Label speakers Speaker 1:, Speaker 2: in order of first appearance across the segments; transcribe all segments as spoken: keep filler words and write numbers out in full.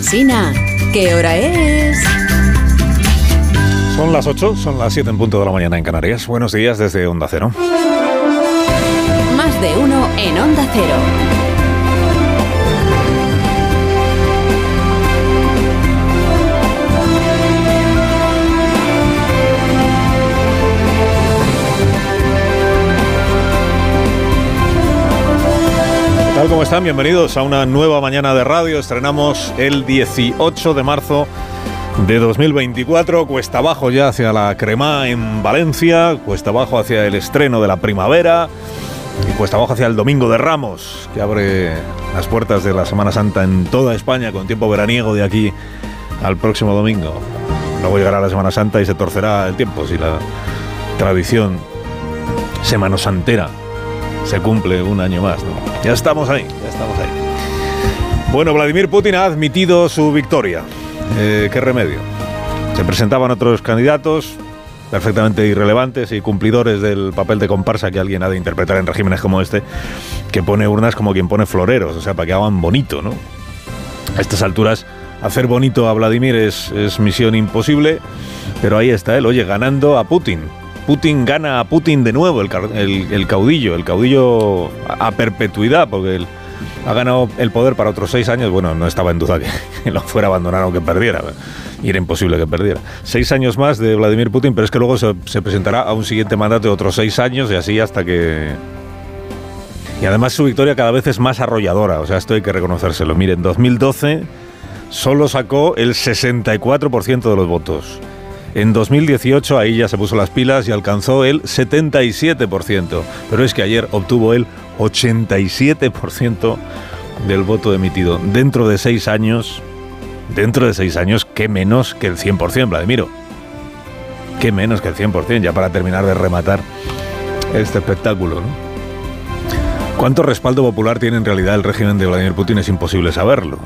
Speaker 1: Alsina, ¿qué hora es?
Speaker 2: Son las ocho, son las siete en punto de la mañana en Canarias. Buenos días desde Onda Cero.
Speaker 1: Más de uno en Onda Cero.
Speaker 2: ¿Qué tal? ¿Cómo están? Bienvenidos a una nueva mañana de radio. Estrenamos el dieciocho de marzo de dos mil veinticuatro, cuesta abajo ya hacia la Cremá en Valencia, cuesta abajo hacia el estreno de la primavera y cuesta abajo hacia el Domingo de Ramos, que abre las puertas de la Semana Santa en toda España con tiempo veraniego de aquí al próximo domingo. Luego llegará la Semana Santa y se torcerá el tiempo si la tradición semanosantera se cumple un año más, ¿no? Ya estamos ahí, ya estamos ahí. Bueno, Vladimir Putin ha admitido su victoria. Eh, ¿Qué remedio? Se presentaban otros candidatos perfectamente irrelevantes y cumplidores del papel de comparsa que alguien ha de interpretar en regímenes como este, que pone urnas como quien pone floreros, o sea, para que hagan bonito, ¿no? A estas alturas, hacer bonito a Vladimir es, es misión imposible, pero ahí está él, oye, ganando a Putin. Putin gana a Putin de nuevo, el, el, el caudillo, el caudillo a, a perpetuidad, porque él ha ganado el poder para otros seis años. Bueno, no estaba en duda que, que lo fuera a abandonar o que perdiera, y era imposible que perdiera. Seis años más de Vladimir Putin, pero es que luego se, se presentará a un siguiente mandato de otros seis años y así hasta que... Y además su victoria cada vez es más arrolladora, o sea, esto hay que reconocérselo. Miren, en dos mil doce solo sacó el sesenta y cuatro por ciento de los votos. En dos mil dieciocho ahí ya se puso las pilas y alcanzó el setenta y siete por ciento. Pero es que ayer obtuvo el ochenta y siete por ciento del voto emitido. Dentro de seis años, dentro de seis años, ¿qué menos que el cien por ciento, Vladimiro? ¿Qué menos que el cien por ciento? Ya para terminar de rematar este espectáculo, ¿no? ¿Cuánto respaldo popular tiene en realidad el régimen de Vladimir Putin? Es imposible saberlo.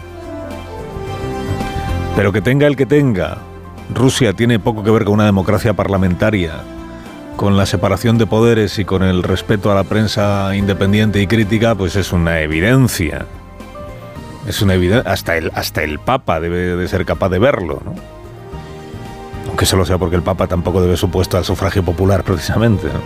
Speaker 2: Pero que tenga el que tenga, Rusia tiene poco que ver con una democracia parlamentaria, con la separación de poderes y con el respeto a la prensa independiente y crítica, pues es una evidencia. Es una evidencia. Hasta el, hasta el Papa debe de ser capaz de verlo, ¿no? Aunque solo sea porque el Papa tampoco debe su puesto al sufragio popular, precisamente, ¿no?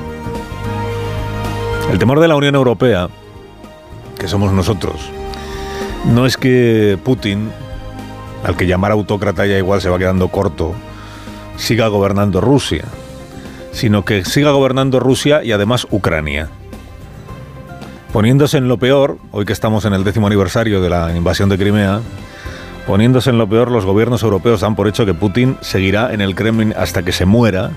Speaker 2: El temor de la Unión Europea, que somos nosotros, no es que Putin, al que llamar autócrata ya igual se va quedando corto, siga gobernando Rusia, sino que siga gobernando Rusia y además Ucrania. Poniéndose en lo peor, hoy que estamos en el décimo aniversario de la invasión de Crimea, poniéndose en lo peor, los gobiernos europeos dan por hecho que Putin seguirá en el Kremlin hasta que se muera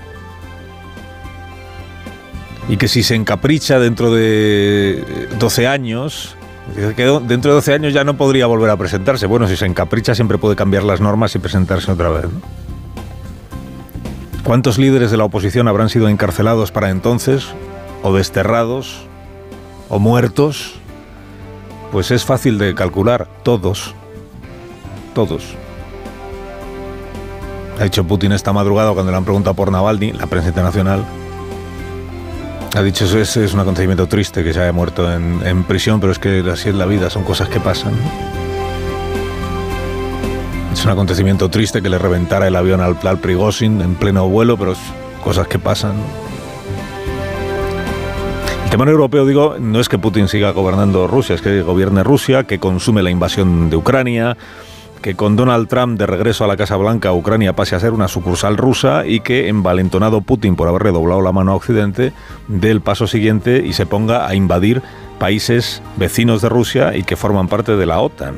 Speaker 2: y que si se encapricha dentro de doce años... que dentro de doce años ya no podría volver a presentarse. Bueno, si se encapricha siempre puede cambiar las normas y presentarse otra vez, ¿no? ¿Cuántos líderes de la oposición habrán sido encarcelados para entonces? ¿O desterrados? ¿O muertos? Pues es fácil de calcular. Todos. Todos. Ha dicho Putin esta madrugada cuando le han preguntado por Navalny, la prensa internacional. Ha dicho, eso es, es un acontecimiento triste que se haya muerto en, en prisión, pero es que así es la vida, son cosas que pasan. Es un acontecimiento triste que le reventara el avión al, al Prigozhin en pleno vuelo, pero es cosas que pasan. El tema europeo, digo, no es que Putin siga gobernando Rusia, es que gobierne Rusia, que consume la invasión de Ucrania, que con Donald Trump de regreso a la Casa Blanca, Ucrania pase a ser una sucursal rusa y que, envalentonado Putin por haberle doblado la mano a Occidente, dé el paso siguiente y se ponga a invadir países vecinos de Rusia y que forman parte de la OTAN.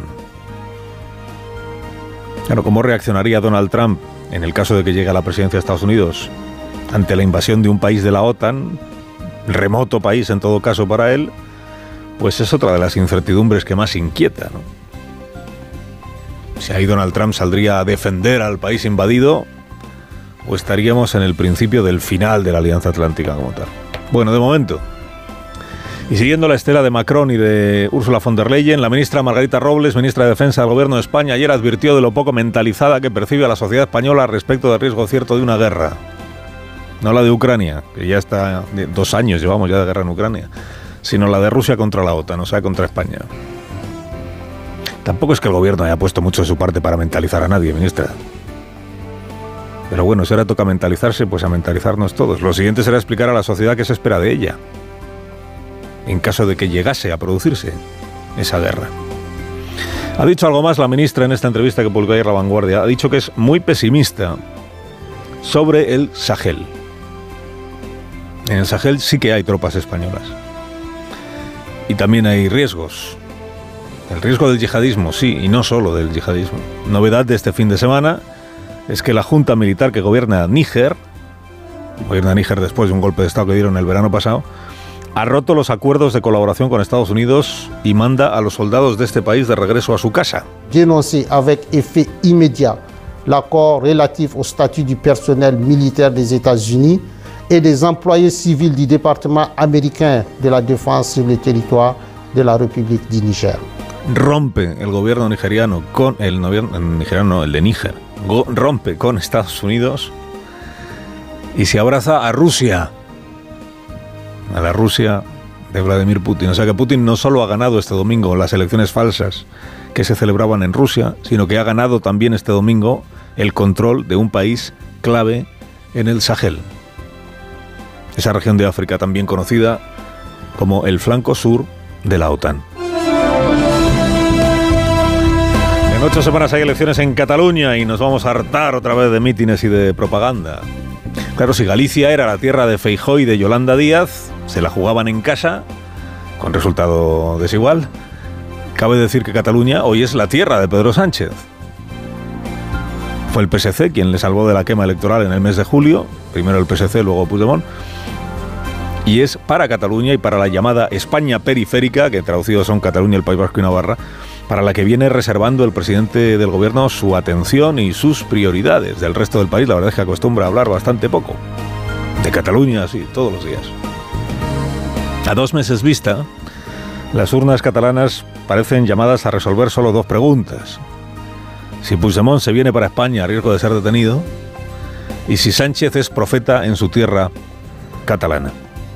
Speaker 2: Claro, ¿cómo reaccionaría Donald Trump en el caso de que llegue a la presidencia de Estados Unidos ante la invasión de un país de la OTAN, remoto país en todo caso para él? Pues es otra de las incertidumbres que más inquieta, ¿no? Si ahí Donald Trump saldría a defender al país invadido, o estaríamos en el principio del final de la Alianza Atlántica como tal. Bueno, de momento. Y siguiendo la estela de Macron y de Ursula von der Leyen, la ministra Margarita Robles, ministra de Defensa del Gobierno de España, ayer advirtió de lo poco mentalizada que percibe a la sociedad española respecto del riesgo cierto de una guerra. No la de Ucrania, que ya está, dos años llevamos ya de guerra en Ucrania, sino la de Rusia contra la OTAN, o sea, contra España. Tampoco es que el gobierno haya puesto mucho de su parte para mentalizar a nadie, ministra. Pero bueno, si ahora toca mentalizarse, pues a mentalizarnos todos. Lo siguiente será explicar a la sociedad qué se espera de ella, en caso de que llegase a producirse esa guerra. Ha dicho algo más la ministra en esta entrevista que publicó ayer La Vanguardia. Ha dicho que es muy pesimista sobre el Sahel. En el Sahel sí que hay tropas españolas. Y también hay riesgos. El riesgo del yihadismo, sí, y no solo del yihadismo. Novedad de este fin de semana es que la junta militar que gobierna Níger, gobierna Níger después de un golpe de Estado que dieron el verano pasado, ha roto los acuerdos de colaboración con Estados Unidos y manda a los soldados de este país de regreso a su casa.
Speaker 3: Dénoncer avec effet immédiat l'accord relatif au statut du personnel militaire des États-Unis et des employés civils du département américain de la défense sur le territoire de la République du Niger.
Speaker 2: Rompe el gobierno nigeriano con el gobierno nigeriano, el de Níger, go, rompe con Estados Unidos y se abraza a Rusia, a la Rusia de Vladimir Putin. O sea que Putin no solo ha ganado este domingo las elecciones falsas que se celebraban en Rusia, sino que ha ganado también este domingo el control de un país clave en el Sahel, esa región de África también conocida como el flanco sur de la OTAN. En ocho semanas hay elecciones en Cataluña y nos vamos a hartar otra vez de mítines y de propaganda. Claro, si Galicia era la tierra de Feijóo y de Yolanda Díaz, se la jugaban en casa, con resultado desigual. Cabe decir que Cataluña hoy es la tierra de Pedro Sánchez. Fue el P S C quien le salvó de la quema electoral en el mes de julio, primero el P S C, luego Puigdemont, y es para Cataluña y para la llamada España periférica, que traducido son Cataluña, el País Vasco y Navarra, para la que viene reservando el presidente del gobierno su atención y sus prioridades. Del resto del país, la verdad es que acostumbra a hablar bastante poco. De Cataluña, sí, todos los días. A dos meses vista, las urnas catalanas parecen llamadas a resolver solo dos preguntas. Si Puigdemont se viene para España a riesgo de ser detenido, y si Sánchez es profeta en su tierra catalana.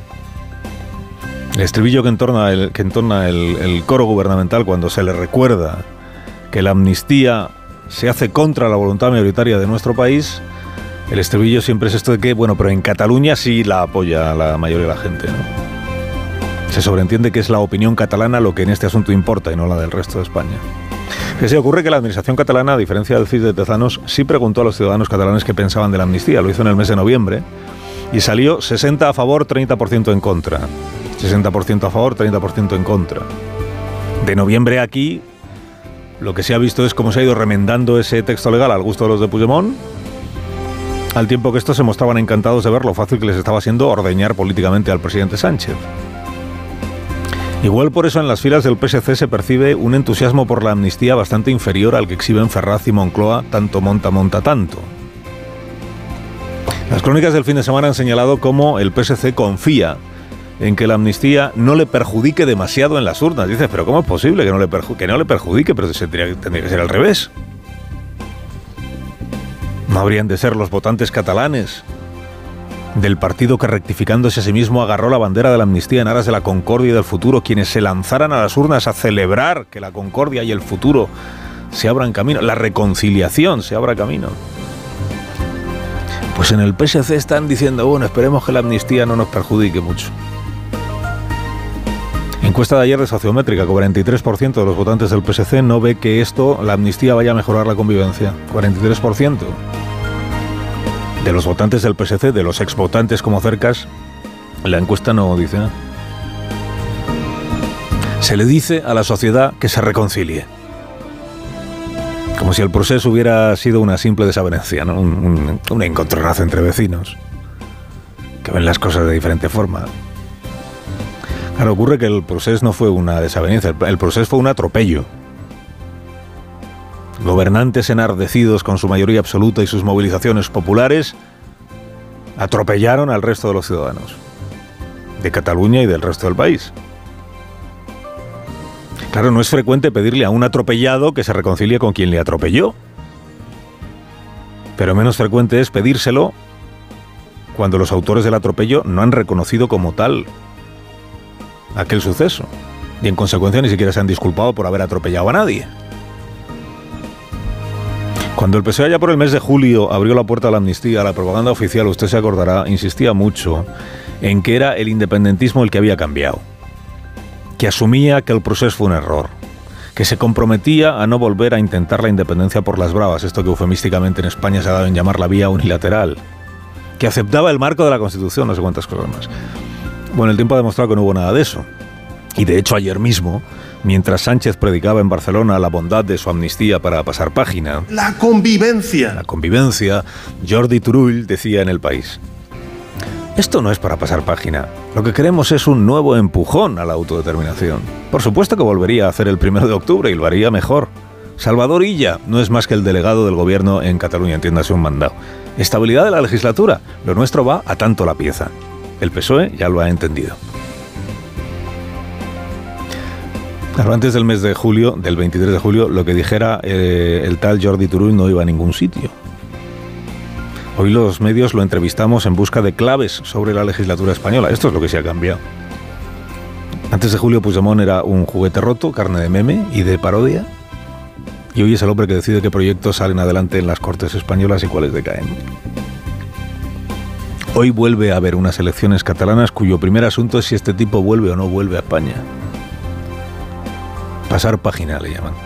Speaker 2: El estribillo que entona, el, que entona el, el coro gubernamental cuando se le recuerda que la amnistía se hace contra la voluntad mayoritaria de nuestro país, el estribillo siempre es esto de que, bueno, pero en Cataluña sí la apoya la mayoría de la gente, ¿no? Se sobreentiende que es la opinión catalana lo que en este asunto importa y no la del resto de España. Que se ocurre que la administración catalana, a diferencia del C I S de Tezanos, sí preguntó a los ciudadanos catalanes qué pensaban de la amnistía. Lo hizo en el mes de noviembre y salió sesenta a favor, treinta por ciento en contra. sesenta por ciento a favor, treinta por ciento en contra. De noviembre a aquí, lo que se ha visto es cómo se ha ido remendando ese texto legal al gusto de los de Puigdemont, al tiempo que estos se mostraban encantados de ver lo fácil que les estaba siendo ordeñar políticamente al presidente Sánchez. Igual por eso en las filas del P S C se percibe un entusiasmo por la amnistía bastante inferior al que exhiben Ferraz y Moncloa, tanto monta, monta tanto. Las crónicas del fin de semana han señalado cómo el P S C confía en que la amnistía no le perjudique demasiado en las urnas. Dices, pero ¿cómo es posible que no le, perju- que no le perjudique? Pero tendría, tendría que ser al revés. ¿No habrían de ser los votantes catalanes del partido que, rectificándose a sí mismo, agarró la bandera de la amnistía en aras de la concordia y del futuro, quienes se lanzaran a las urnas a celebrar que la concordia y el futuro se abran camino, la reconciliación se abra camino? Pues en el P S C están diciendo, bueno, esperemos que la amnistía no nos perjudique mucho. Encuesta de ayer de Sociométrica, cuarenta y tres por ciento de los votantes del P S C no ve que esto, la amnistía, vaya a mejorar la convivencia. cuarenta y tres por ciento de los votantes del P S C, de los exvotantes como Cercas, la encuesta no dice nada. Se le dice a la sociedad que se reconcilie. Como si el proceso hubiera sido una simple desavenencia, ¿no? un, un, un encontronazo entre vecinos que ven las cosas de diferente forma. Claro, ocurre que el proceso no fue una desavenencia, el, el proceso fue un atropello. Gobernantes enardecidos con su mayoría absoluta y sus movilizaciones populares atropellaron al resto de los ciudadanos de Cataluña y del resto del país. Claro, no es frecuente pedirle a un atropellado que se reconcilie con quien le atropelló. Pero menos frecuente es pedírselo cuando los autores del atropello no han reconocido como tal aquel suceso. Y en consecuencia ni siquiera se han disculpado por haber atropellado a nadie. Cuando el P S O E allá por el mes de julio abrió la puerta a la amnistía, la propaganda oficial, usted se acordará, insistía mucho en que era el independentismo el que había cambiado, que asumía que el proceso fue un error, que se comprometía a no volver a intentar la independencia por las bravas, esto que eufemísticamente en España se ha dado en llamar la vía unilateral, que aceptaba el marco de la Constitución, no sé cuántas cosas más. Bueno, el tiempo ha demostrado que no hubo nada de eso. Y de hecho ayer mismo, mientras Sánchez predicaba en Barcelona la bondad de su amnistía para pasar página,
Speaker 4: la convivencia.
Speaker 2: La convivencia, Jordi Turull decía en El País: esto no es para pasar página. Lo que queremos es un nuevo empujón a la autodeterminación. Por supuesto que volvería a hacer el primero de octubre y lo haría mejor. Salvador Illa no es más que el delegado del gobierno en Cataluña, entiéndase un mandado. Estabilidad de la legislatura. Lo nuestro va a tanto la pieza. El P S O E ya lo ha entendido. Claro, antes del mes de julio, del veintitrés de julio, lo que dijera eh, el tal Jordi Turull no iba a ningún sitio. Hoy los medios lo entrevistamos en busca de claves sobre la legislatura española. Esto es lo que se ha cambiado. Antes de julio, Puigdemont era un juguete roto, carne de meme y de parodia. Y hoy es el hombre que decide qué proyectos salen adelante en las Cortes españolas y cuáles decaen. Hoy vuelve a haber unas elecciones catalanas cuyo primer asunto es si este tipo vuelve o no vuelve a España. Pasar página le llaman.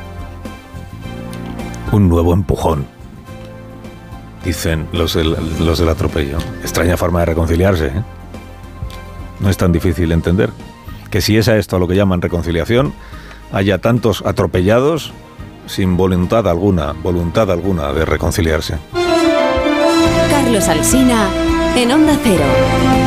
Speaker 2: Un nuevo empujón, dicen los del, los del atropello. Extraña forma de reconciliarse, ¿eh? No es tan difícil entender que si es a esto a lo que llaman reconciliación, haya tantos atropellados sin voluntad alguna, voluntad alguna de reconciliarse.
Speaker 1: Carlos Alsina en Onda Cero.